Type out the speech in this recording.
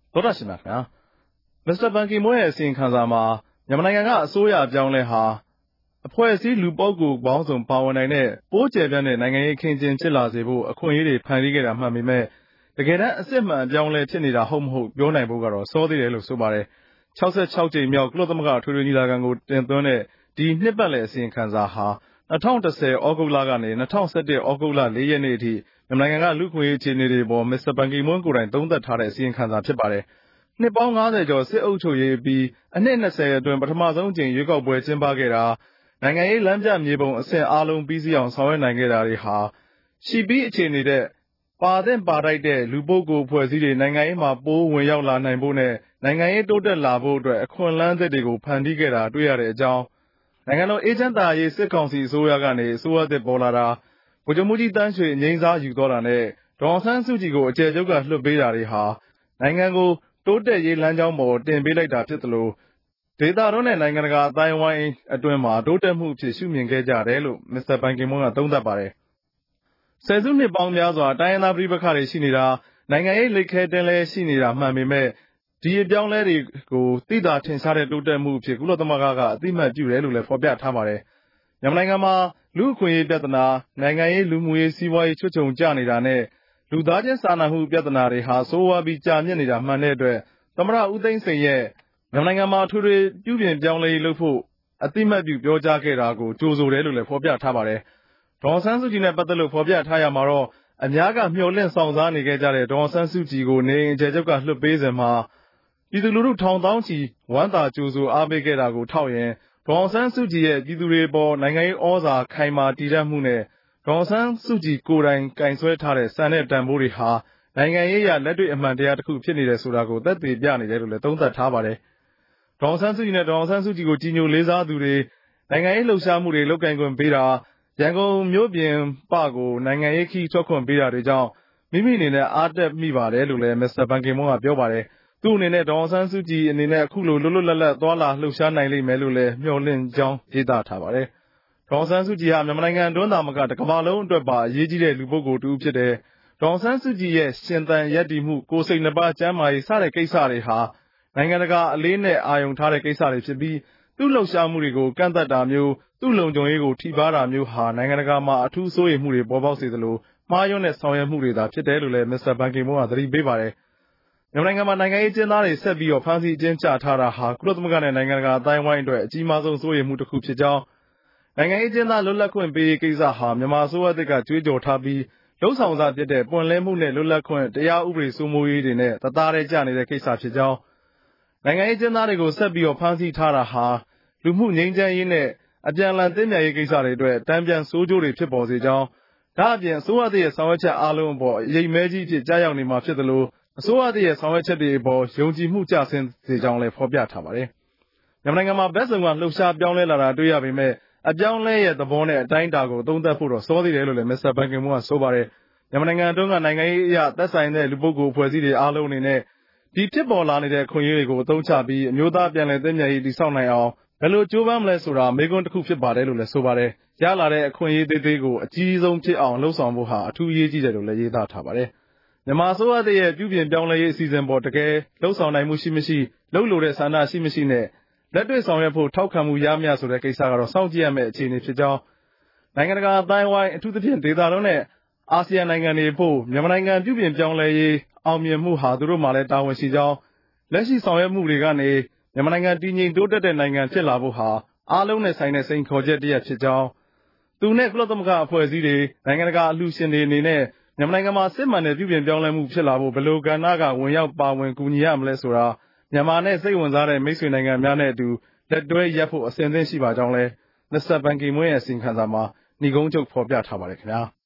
သောတာရှင်များခင်ဗျာမစ္စတာဘန်ကီမွန်းရဲ့အစီရင်ခံစာမှာမြန်မာနိုင်ငံကအစိုးရအပြောင်းလဲဟာအဖွဲ့အစည်းလူပုဂ္ဂိုလ်ပေါင်းစုံပါဝင်နိုင်တဲ့ပိုးကျယ်ပြန့်တဲ့နိုင်ငံရေးအခင်းအကျင်းဖြစ်လာစေဖို့အခွင့်အရေးတွေဖန်တီးခဲ့တာမှန်ပေမဲ့တကယ်တမ်းအစစ်မှန်အပြောင်းလဲဖြစ်နေတာဟုတ်မဟုတ်ပြောနိုင်ဖို့ကတော့စောသေးတယ်လို့ဆိုပါတယ်66ကြိမ်မြောက်ကုလသမဂ္ဂထွေထွေညီလာခံကိုတင်သွင်းတဲ့ဒီနှစ်ပတ်လည်အစီရင်ခံစာဟာ2010ဩဂုတ်လကနေ2011ဩဂုတ်လ4ရက်နေ့အထိမြန်မာနိုင်ငံကလူ့ခွင့်ရေးအခြေအနေတွေပေါ်မစ္စတာဘန်ကီမွန်းကိုယ်တိုင်သုံးသပ်ထားတဲ့အစီရင်ခံစာဖြစ်ပါတယ်နှစ်ပေါင်း90ကျော်စစ်အုပ်ချုပ်ရေးပြီးအနှစ်20အတွင်းပထမဆုံးကြိမ်ရွေးကောက်ပွဲကျင်းပခဲ့တာနိုင်ငံရေးလမ်းပြမြေပုံအဆင့်အားလုံးပြီးစီးအောင်ဆောင်ရွက်နိုင်ခဲ့တာတွေဟာရှိပြီးအခြေနေတဲ့ပါသင့်ပါထိုက်တဲ့လူပုဂ္ဂိုလ်ဖွဲ့စည်းတွေနိုင်ငံရေးမှာပိုးဝင်ရောက်လာနိုင်ဖို့နဲ့နိုင်ငံရေးတိုးတက်လာဖို့အတွက်အခွင့်အလမ်းသစ်တွေကိုဖန်တီးခဲ့တာတွေ့ရတဲ့အကြောင်းနိုင်ငံတော်အေဂျင့်တာရေးစစ်ကောင်စီအစိုးရကနေအစိုးရသစ်ပေါ်လာတာဗိုလ်ချုပ်မှုကြီးတန်းရွှေငြိမ်းစားယူသွားတာနဲ့ဒေါ်အောင်ဆန်းစုကြည်ကိုအကျယ်ချုပ်ကလွှတ်ပေးတာတွေဟာနိုင်ငံကိုတိုးတက်ရေးလမ်းကြောင်းပေါ်တင်ပေးလိုက်တာဖြစ်သလိုဒေသတွင်းနဲ့နိုင်ငံတကာအတိုင်းအဝိုင်းအတွင်းမှာတိုးတက်မှုဖြစ်ရှုမြင်ခဲ့ကြတယ်လို့မစ္စတာဘန်ကီမွန်းကသုံးသပ်ပါတယ်ဆယ်စုနှစ်ပေါင်းများစွာတိုင်းရင်းသားပြည်ပခါတွေရှိနေတာနိုင်ငံရေးလိတ်ခဲတင်းလဲရှိနေတာမှန်ပေမဲ့ဒီအပြောင်းလဲတွေကိုသိသာထင်ရှားတဲ့တိုးတက်မှုဖြစ်ကုလသမဂ္ဂကအသိမှတ်ပြုတယ်လို့လည်းဖော်ပြထားပါတယ်မြန်မာနိုင်ငံမှာလူ့အခွင့်အရေးပြဿနာနိုင်ငံရေးလူမှုရေးစီးပွားရေးချွတ်ချုံကျနေတာနဲ့လူသားချင်းစာနာမှုပြဿနာတွေဟာဆိုးဝါးပြီးကြာမြင့်နေတာမှန်တဲ့အတွက်သမ္မတဦးသိန်းစိန်ရဲ့မြန်မာနိုင်ငံမှာထွေထွေပြုပြင်ပြောင်းလဲရေးလုပ်ဖို့အသိမှတ်ပြုပြောကြားခဲ့တာကိုကြိုဆိုတယ်လို့လည်းဖော်ပြထားပါတယ်ဒေါ်အောင်ဆန်းစုကြည်နဲ့ပတ်သက်လို့ဖော်ပြထားရမှာတော့အများကမျှော်လင့်ဆောင်စားနေခဲ့ကြတဲ့ဒေါ်အောင်ဆန်းစုကြည်ကိုနေအိမ်အကျယ်ချုပ်ကလွှတ်ပေးစဉ်မှာပြည်သူလူထုထောင်သောင်းချီဝမ်းသာကြိုဆိုအားပေးခဲ့တာကိုထောက်ရင်ဒေါ်အောင်ဆန်းစုကြည်ရဲ့ပြည်သူတွေပေါ်နိုင်ငံရေးဩဇာခိုင်မာတည်တတ်မှုနဲ့ဒေါ်အောင်ဆန်းစုကြည်ကိုယ်တိုင်ကင်ဆွဲထားတဲ့စံတဲ့တန်ဖိုးတွေဟာနိုင်ငံရေးရလက်တွေ့အမှန်တရားတစ်ခုဖြစ်နေတယ်ဆိုတာကိုသက်သေပြနေတယ်လို့လည်းသုံးသပ်ထားပါတယ်ဒေါ်အောင်ဆန်းစုကြည်နဲ့ဒေါ်အောင်ဆန်းစုကြည်ကိုကြီးညိုလေးစားသူတွေနိုင်ငံရေးလှုပ်ရှားမှုတွေလုပ်ကိုင်ခွင့်ပေးတာရန်ကုန်မြို့ပြင်ပကိုနိုင်ငံရေးခီးထွက်ခွင့်ပေးတာတွေကြောင့်မိမိအနေနဲ့အားတက်မိပါတယ်လို့လည်းမစ္စတာဘန်ကီမွန်းကပြောပါတယ်သူ့အနေနဲ့ဒေါ်အောင်ဆန်းစုကြည်အနေနဲ့အခုလိုလွတ်လွတ်လပ်လပ်သွားလာလှုပ်ရှားနိုင်လိမ့်မယ်လို့လည်းမျှော်လင့်ကြောင်းရေးသားထားပါတယ်ဒေါ်အောင်ဆန်းစုကြည်ဟာမြန်မာနိုင်ငံတွင်းသာမကတကမ္ဘာလုံးအတွက်ပါအရေးကြီးတဲ့လူပုဂ္ဂိုလ်တူဖြစ်တယ်ဒေါ်အောင်ဆန်းစုကြည်ရဲ့ရှင်သန်ရပ်တည်မှုကိုယ်စိတ်နှပါကျန်းမာရေးစတဲ့ကိစ္စတွေဟာနိုင်ငံတကာအလေးနဲ့အာရုံထားတဲ့ကိစ္စတွေဖြစ်ပြီးသူ့လှုပ်ရှားမှုတွေကိုကန့်သတ်တာမျိုးသူ့လုံခြုံရေးကိုထိပါးတာမျိုးဟာနိုင်ငံတကာမှာအထူးစိုးရိမ်မှုတွေပေါ်ပေါက်စေသလိုမှားယွင်းတဲ့ဆောင်ရွက်မှုတွေသာဖြစ်တယ်လို့လည်းမစ္စတာဘန်ကီမွန်းကသတိပေးပါတယ်မြန်မာနိုင်ငံမှာနိုင်ငံရေးကျင်းသားတွေဆက်ပြီးဖမ်းဆီးအကျဉ်းချထားတာဟာကုလသမဂ္ဂနဲ့နိုင်ငံတကာအတိုင်းအဝိုင်းအတွက်အကြီးမားဆုံးစိုးရိမ်မှုတစ်ခုဖြစ်ကြောင်းနိုင်ငံရေးကျင်းသားလွတ်လပ်ခွင့်ပေးရေးကိစ္စဟာမြန်မာအစိုးရသစ်ကကြွေးကြော်ထားပြီးလှုပ်ဆောင်စားဖြစ်တဲ့ပွင့်လင်းမှုနဲ့လွတ်လပ်ခွင့်တရားဥပဒေစိုးမိုးရေးတွေနဲ့တသားတည်းကျနေတဲ့ကိစ္စဖြစ်ကြောင်းနိုင်ငံရေးကျင်းသားတွေကိုဆက်ပြီးဖမ်းဆီးထားတာဟာလူမှုငြိမ်းချမ်းရေးနဲ့အပြန်အလှန်သင့်မြတ်ရေးကိစ္စတွေအတွက်တန်ပြန်ဆိုးကျိုးတွေဖြစ်ပေါ်စေကြောင်းဒါအပြင်အစိုးရသစ်ရဲ့ဆောင်ရွက်ချက်အားလုံးအပေါ်အရေးမဲကြီးဖြစ်ကြားရောက်နေမှာဖြစ်သလိုအစိုးရသစ်ရဲ့ဆောင်ရွက်ချက်တွေအပေါ်ယုံကြည်မှုကျဆင်းစေကြောင်းလည်းဖော်ပြထားပါတယ်မြန်မာနိုင်ငံမှာဘက်စုံကလှုပ်ရှားပြောင်းလဲလာတာတွေ့ရပေမဲ့အပြောင်းလဲရဲ့သဘောနဲ့အတိုင်းအတာကိုသုံးသပ်ဖို့တော့စောသေးတယ်လို့လည်းမစ္စတာဘန်ကီမွန်းကဆိုပါတယ်မြန်မာနိုင်ငံအတွင်းကနိုင်ငံရေးအရသက်ဆိုင်တဲ့လူပုဂ္ဂိုလ်အဖွဲ့အစည်းတွေအားလုံးအနေနဲ့ဒီဖြစ်ပေါ်လာနေတဲ့ခွင့်ရေးတွေကိုအသုံးချပြီးအမျိုးသားပြန်လည်သင့်မြတ်ရေးတည်ဆောက်နိုင်အောင်ဘယ်လိုကြိုးပမ်းမလဲဆိုတာမေးခွန်းတစ်ခုဖြစ်ပါတယ်လို့လည်းဆိုပါတယ်ရလာတဲ့အခွင့်အရေးသေးသေးကိုအကြီးဆုံးဖြစ်အောင်လှုံ့ဆော်ဖို့ဟာအထူးအရေးကြီးတယ်လို့လည်းရေးသားထားပါတယ်မြန်မာအစိုးရရဲ့ပြုပြင်ပြောင်းလဲရေးအစီအစဉ်ပေါ်တကယ်လှုံ့ဆော်နိုင်မှုရှိမရှိလှုပ်လို့တဲ့ဆန္ဒရှိမရှိနဲ့လက်တွေ့ဆောင်ရွက်ဖို့ထောက်ခံမှုရမရဆိုတဲ့ကိစ္စကတော့စောင့်ကြည့်ရမယ့်အခြေအနေဖြစ်ကြောင်းနိုင်ငံတကာအတိုင်းအဝိုင်းအထူးသဖြင့်ဒေသတွင်းနဲ့အာဆီယံနိုင်ငံတွေဖို့မြန်မာနိုင်ငံပြုပြင်ပြောင်းလဲရေးအောင်မြင်မှုဟာသူတို့မှလည်းတာဝန်ရှိကြောင်းလက်ရှိဆောင်ရွက်မှုတွေကနေမြန်မာနိုင်ငံတည်ငြိမ်တိုးတက်တဲ့နိုင်ငံဖြစ်လာဖို့ဟာအားလုံးနဲ့ဆိုင်တဲ့စိန်ခေါ်ချက်တစ်ရပ်ဖြစ်ကြောင်းသူနဲ့ကုလသမဂ္ဂအဖွဲ့အစည်းတွေနိုင်ငံတကာအလှူရှင်တွေအနေနဲ့မြန်မာနိုင်ငံမှာစစ်မှန်တဲ့ပြုပြင်ပြောင်းလဲမှုဖြစ်လာဖို့ဘယ်လိုကဏ္ဍကဝင်ရောက်ပါဝင်ကူညီရမလဲဆိုတာမြန်မာနဲ့စိတ်ဝင်စားတဲ့မိတ်ဆွေနိုင်ငံများနဲ့အတူလက်တွဲရပ်ဖို့အစဉ်အသင့်ရှိပါကြောင်းလဲမစ္စတာဘန်ကီမွန်းရဲ့အစီရင်ခံစာမှာဏိဂုံးချုပ်ဖော်ပြထားပါတယ်ခင်ဗျာ